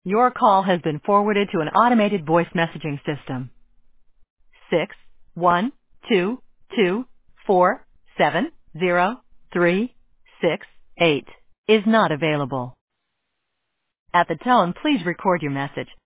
Your call has been forwarded to an automated voice messaging system. 61224703668 is not available. At the tone, please record your message.